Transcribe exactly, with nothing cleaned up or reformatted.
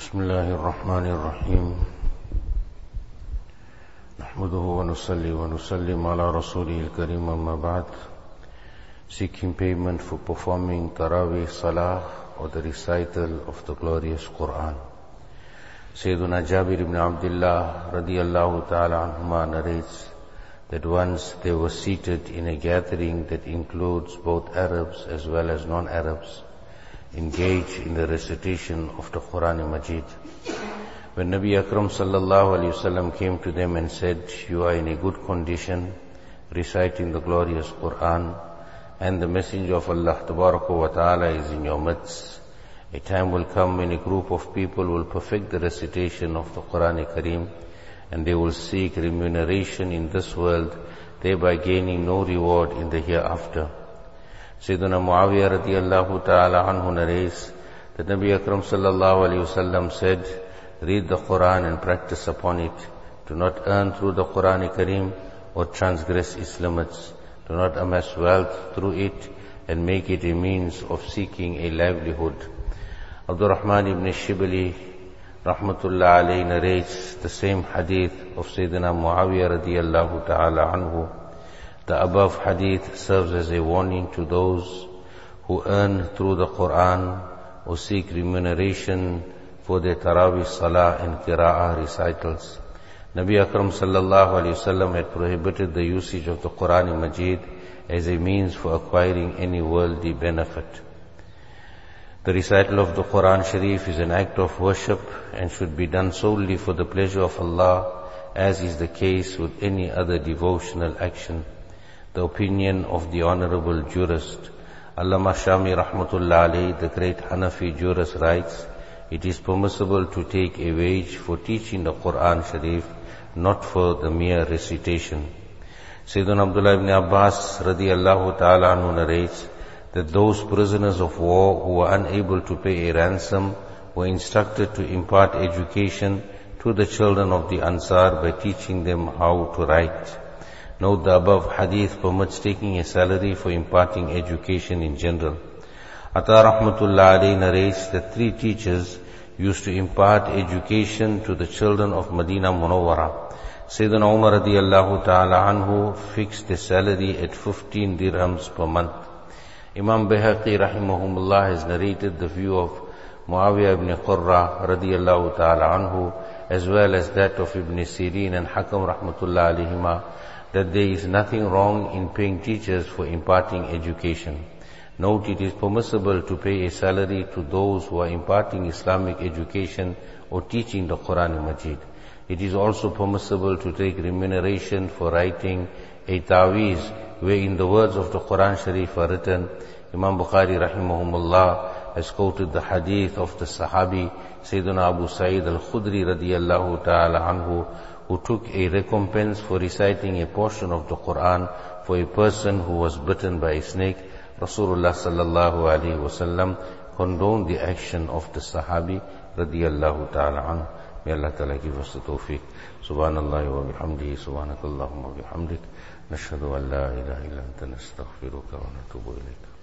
بسم الله الرحمن الرحيم نحمده ونصلي ونسلم على رسوله الكريم أما بعد. Seeking payment for performing Taraweeh Salah or the recital of the glorious Quran. Sayyiduna Jabir ibn Abdullah radiyallahu ta'ala anhuma narrates that once they were seated in a gathering that includes both Arabs as well as non-Arabs, engaged in the recitation of the Quran Majid. When Nabi Akram sallallahu alayhi wasallam came to them and said, "You are in a good condition, reciting the glorious Quran, and the Messenger of Allah Tabaraka wa Ta'ala is in your midst. A time will come when a group of people will perfect the recitation of the Quran Kareem, and they will seek remuneration in this world, thereby gaining no reward in the hereafter." Sayyiduna Muawiyah radiyallahu ta'ala anhu narrates that Nabi Akram sallallahu alayhi wasallam said, "Read the Quran and practice upon it. Do not earn through the Quran Kareem or transgress its limits. Do not amass wealth through it and make it a means of seeking a livelihood." Abdul Rahman ibn Shibli rahmatullah alayhi narrates the same hadith of Sayyidina Muawiyah radiyallahu ta'ala anhu. The above hadith serves as a warning to those who earn through the Quran or seek remuneration for their Taraweeh Salah and Qira'ah recitals. Nabi Akram sallallahu alayhi wasallam had prohibited the usage of the Quran Majid as a means for acquiring any worldly benefit. The recital of the Quran Sharif is an act of worship and should be done solely for the pleasure of Allah, as is the case with any other devotional action. The opinion of the Honorable Jurist Allama Shami rahmatullah alayhi, the great Hanafi jurist, writes, "It is permissible to take a wage for teaching the Quran Sharif, not for the mere recitation." Sayyidina Abdullah ibn Abbas radiyallahu ta'ala anhu narrates that those prisoners of war who were unable to pay a ransom were instructed to impart education to the children of the Ansar by teaching them how to write. Note, the above hadith permits taking a salary for imparting education in general. Ata rahmatullah alayhi narrates that three teachers used to impart education to the children of Medina Munawwara. Sayyidina Umar radiyallahu ta'ala anhu fixed the salary at fifteen dirhams per month. Imam Bayhaqi rahimahumullah has narrated the view of Muawiyah ibn Qurra radiyallahu ta'ala anhu, as well as that of Ibn Sirin and Hakam rahmatullah alayhima, that there is nothing wrong in paying teachers for imparting education. Note, it is permissible to pay a salary to those who are imparting Islamic education or teaching the Quran Majid. It is also permissible to take remuneration for writing a taweez, where in the words of the Quran Sharif are written. Imam Bukhari rahimahumullah has quoted the hadith of the Sahabi Sayyiduna Abu Sa'id al-Khudri radiyallahu ta'ala anhu, who took a recompense for reciting a portion of the Quran for a person who was bitten by a snake. Rasulullah sallallahu alaihi wasallam condoned the action of the Sahabi radiyallahu ta'ala anhu. May Allah ta'ala give us the tawfiq. Subhanallah wa bihamdihi, subhanakallahumma wa bihamdik, nashhadu an la ilaha illa anta nastaghfiruka wa natubu ilayk.